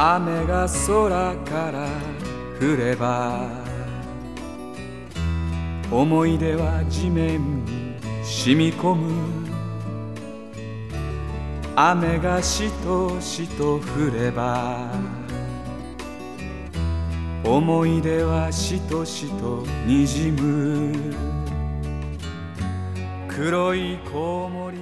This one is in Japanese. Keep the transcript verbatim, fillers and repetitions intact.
雨が空から降れば思い出は地面に染み込む。雨がしとしと降れば思い出はしとしとにじむ。黒いコウモリ